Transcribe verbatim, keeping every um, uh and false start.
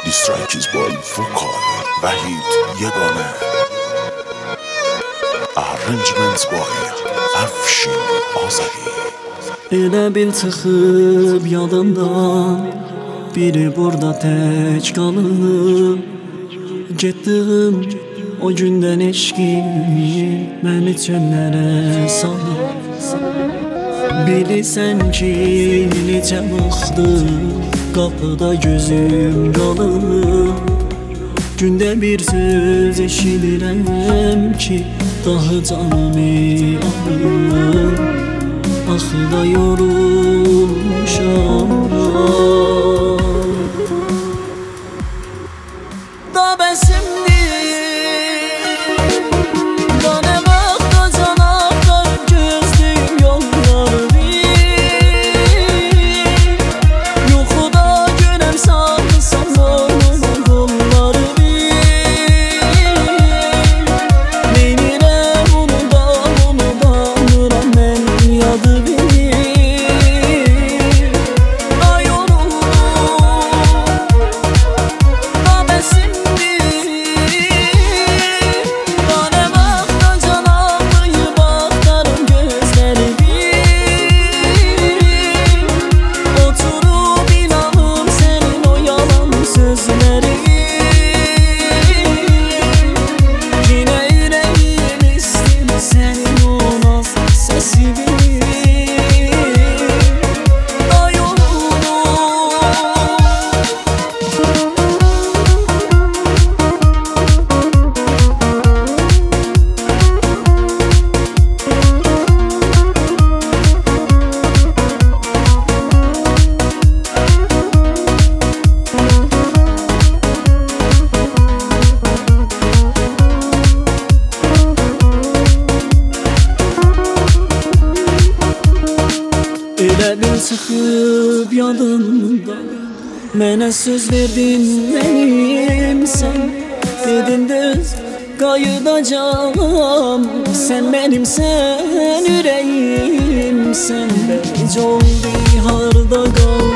Distracks by Vocal Vahid Yegane. Arrangements by Afshin Azadi. Elə bil çıxıb yadımdan, biri burada tək qalıb. Getdim o gündən eşqim məni çöllərə salıb. Bilirsən ki, necə baxdım, qapıda gözüm qalıb. Gündə bir söz eşidirəm ki, daha canımı alır. Axı da yorulmuşam. Da bəsimdir, da nə vaxta can axtarıb gözlüyüm yolları bir. Yuxuda görəm sarılsam boynuma qolları bir. Neynirəm unudan unudanıram mən yadı bir. Da yoruldum, da bəsimdir, da nə vaxta can ağlayıb axtarım gözləri bir. Oturub inanım sənin o yalan sözləri. Yenə ürəyim istəyir sənin o naz səsi bir. Da yoruldum. Elə bil çıxıb yadımdan, mənə söz verdin mənimsən. Dedin düz qayıdacağam, sən mənimsən, ürəyimsən. Bəlli oldu harda qal